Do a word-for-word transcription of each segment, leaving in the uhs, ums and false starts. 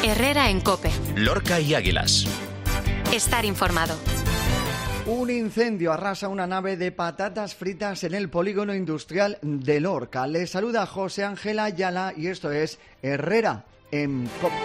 Herrera en COPE. Lorca y Águilas. Estar informado. Un incendio arrasa una nave de patatas fritas en el polígono industrial de Lorca. Les saluda José Ángel Ayala y esto es Herrera en COPE.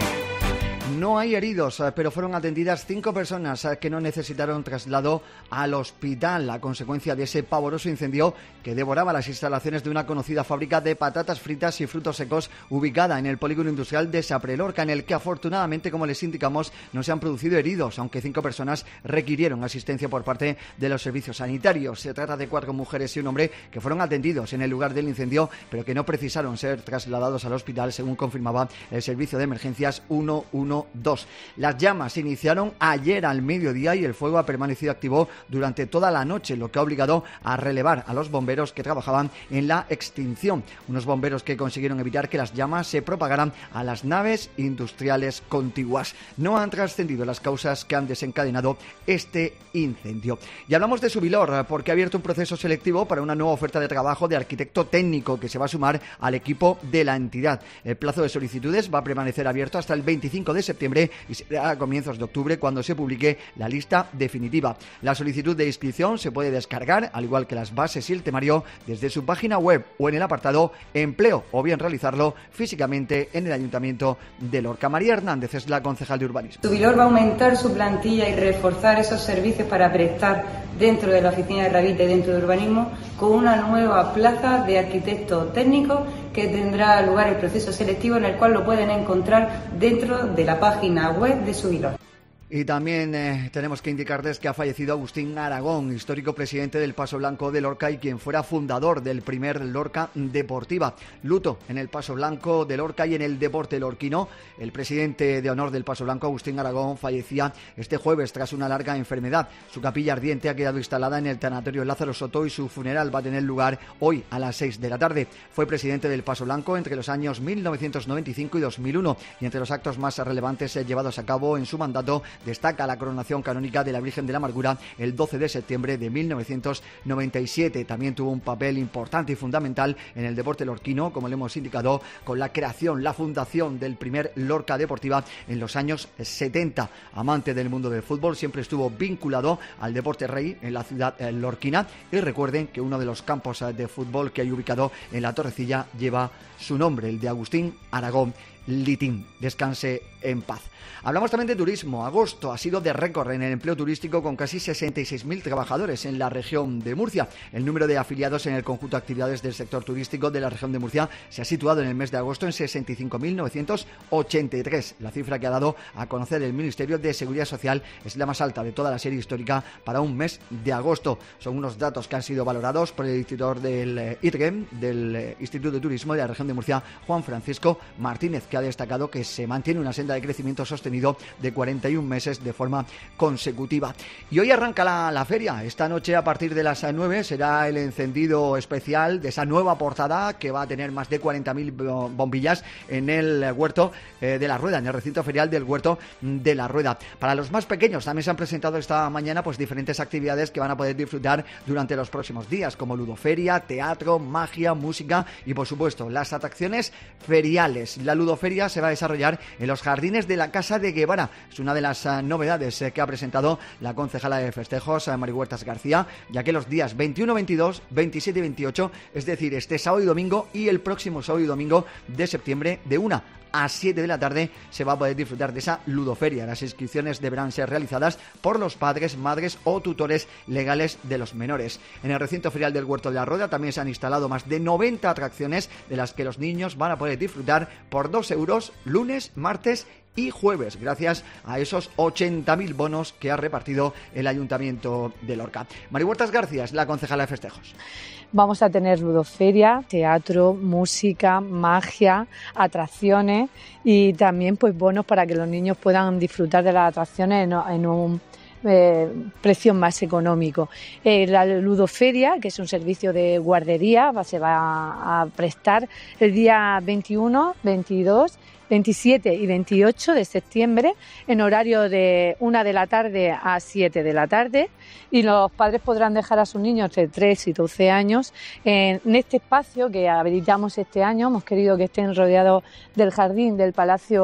No hay heridos, pero fueron atendidas cinco personas que no necesitaron traslado al hospital a consecuencia de ese pavoroso incendio que devoraba las instalaciones de una conocida fábrica de patatas fritas y frutos secos ubicada en el polígono industrial de Saprelorca, en el que afortunadamente, como les indicamos, no se han producido heridos, aunque cinco personas requirieron asistencia por parte de los servicios sanitarios. Se trata de cuatro mujeres y un hombre que fueron atendidos en el lugar del incendio, pero que no precisaron ser trasladados al hospital, según confirmaba el servicio de emergencias uno uno dos. Las llamas se iniciaron ayer al mediodía y el fuego ha permanecido activo durante toda la noche, lo que ha obligado a relevar a los bomberos que trabajaban en la extinción. Unos bomberos que consiguieron evitar que las llamas se propagaran a las naves industriales contiguas. No han trascendido las causas que han desencadenado este incendio. Y hablamos de Subilor, porque ha abierto un proceso selectivo para una nueva oferta de trabajo de arquitecto técnico que se va a sumar al equipo de la entidad. El plazo de solicitudes va a permanecer abierto hasta el veinticinco de septiembre y será a comienzos de octubre cuando se publique la lista definitiva. La solicitud de inscripción se puede descargar, al igual que las bases y el temario, desde su página web o en el apartado Empleo, o bien realizarlo físicamente en el Ayuntamiento de Lorca. María Hernández es la concejal de urbanismo. Subilor va a aumentar su plantilla y reforzar esos servicios para prestar dentro de la oficina de Revite, dentro de urbanismo, con una nueva plaza de arquitecto técnico que tendrá lugar el proceso selectivo, en el cual lo pueden encontrar dentro de la página web de Subilor. Y también eh, tenemos que indicarles que ha fallecido Agustín Aragón, histórico presidente del Paso Blanco de Lorca y quien fuera fundador del primer Lorca Deportiva. Luto en el Paso Blanco de Lorca y en el deporte lorquino. El presidente de honor del Paso Blanco, Agustín Aragón, fallecía este jueves tras una larga enfermedad. Su capilla ardiente ha quedado instalada en el tanatorio Lázaro Soto y su funeral va a tener lugar hoy a las seis de la tarde. Fue presidente del Paso Blanco entre los años mil novecientos noventa y cinco y dos mil uno y entre los actos más relevantes llevados a cabo en su mandato destaca la coronación canónica de la Virgen de la Amargura el doce de septiembre de mil novecientos noventa y siete. También tuvo un papel importante y fundamental en el deporte lorquino, como le hemos indicado, con la creación, la fundación del primer Lorca Deportiva en los años setenta. Amante del mundo del fútbol, siempre estuvo vinculado al deporte rey en la ciudad lorquina y recuerden que uno de los campos de fútbol que hay ubicado en la Torrecilla lleva su nombre, el de Agustín Aragón Litín. Descanse en paz. Hablamos también de turismo. Agosto ha sido de récord en el empleo turístico con casi sesenta y seis mil trabajadores en la región de Murcia. El número de afiliados en el conjunto de actividades del sector turístico de la región de Murcia se ha situado en el mes de agosto en sesenta y cinco mil novecientos ochenta y tres. La cifra que ha dado a conocer el Ministerio de Seguridad Social es la más alta de toda la serie histórica para un mes de agosto. Son unos datos que han sido valorados por el director del I T R E M, del Instituto de Turismo de la región de Murcia, Juan Francisco Martínez, que ha destacado que se mantiene una senda de crecimiento sostenido de cuarenta y un meses de forma consecutiva. Y hoy arranca la, la feria. Esta noche a partir de las nueve será el encendido especial de esa nueva portada que va a tener más de cuarenta mil bombillas en el huerto eh, de la Rueda, en el recinto ferial del huerto de la Rueda. Para los más pequeños también se han presentado esta mañana pues diferentes actividades que van a poder disfrutar durante los próximos días, como ludoferia, teatro, magia, música y por supuesto las atracciones feriales. La ludoferia se va a desarrollar en los jardines de la Casa de Guevara. Es una de las uh, novedades eh, que ha presentado la concejala de festejos, uh, Mari Huertas García, ya que los días veintiuno, veintidós, veintisiete y veintiocho, es decir, este sábado y domingo y el próximo sábado y domingo de septiembre, de una a siete de la tarde se va a poder disfrutar de esa ludoferia. Las inscripciones deberán ser realizadas por los padres, madres o tutores legales de los menores. En el recinto ferial del Huerto de la Rueda también se han instalado más de noventa atracciones de las que los niños van a poder disfrutar por dos euros lunes, martes y jueves, gracias a esos ochenta mil bonos que ha repartido el Ayuntamiento de Lorca. Mari Huertas García es la concejala de festejos. Vamos a tener ludoferia, teatro, música, magia, atracciones y también pues bonos para que los niños puedan disfrutar de las atracciones en, en un eh, precio más económico. Eh, la ludoferia, que es un servicio de guardería, va, se va a, a prestar el día veintiuno, veintidós, veintisiete y veintiocho de septiembre en horario de una de la tarde a siete de la tarde, y los padres podrán dejar a sus niños entre tres y doce años en este espacio que habilitamos este año. Hemos querido que estén rodeados del jardín del Palacio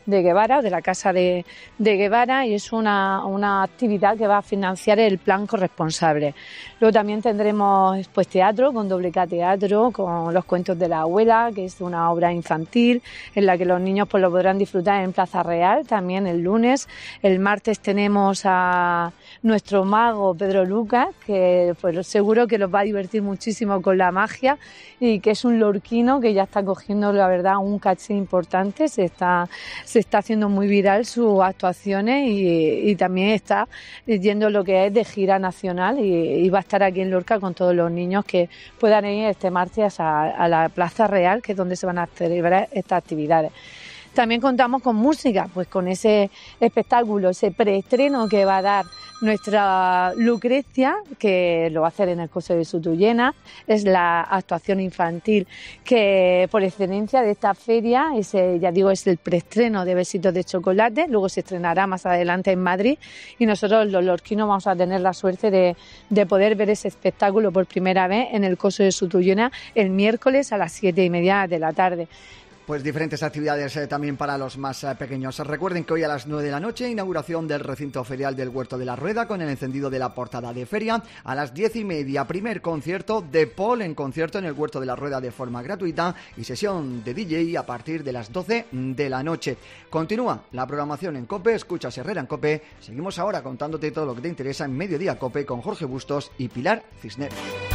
de Guevara, de la Casa de, de Guevara, y es una, una actividad que va a financiar el plan corresponsable. Luego también tendremos pues teatro, con Doble K Teatro, con Los Cuentos de la Abuela, que es una obra infantil en la que los niños pues lo podrán disfrutar en Plaza Real, también el lunes. El martes tenemos a nuestro mago Pedro Lucas, que pues seguro que los va a divertir muchísimo con la magia, y que es un lorquino que ya está cogiendo, la verdad, un caché importante. Se está, se está haciendo muy viral sus actuaciones y, y también está yendo lo que es de gira nacional, y, y va a estar aquí en Lorca con todos los niños que puedan ir este martes a, a la Plaza Real, que es donde se van a celebrar estas actividades. También contamos con música, pues con ese espectáculo, ese preestreno que va a dar nuestra Lucrecia, que lo va a hacer en el Coso de Sutuyena. Es la actuación infantil que por excelencia de esta feria, ese, ya digo, es el preestreno de Besitos de Chocolate. Luego se estrenará más adelante en Madrid, y nosotros los lorquinos vamos a tener la suerte de, de poder ver ese espectáculo por primera vez en el Coso de Sutuyena el miércoles a las siete y media de la tarde. Pues diferentes actividades eh, también para los más eh, pequeños. Recuerden que hoy a las nueve de la noche, inauguración del recinto ferial del Huerto de la Rueda con el encendido de la portada de feria. A las diez y media, primer concierto de Paul en concierto en el Huerto de la Rueda de forma gratuita, y sesión de D J a partir de las doce de la noche. Continúa la programación en COPE, escuchas Herrera en COPE. Seguimos ahora contándote todo lo que te interesa en Mediodía COPE con Jorge Bustos y Pilar Cisneros.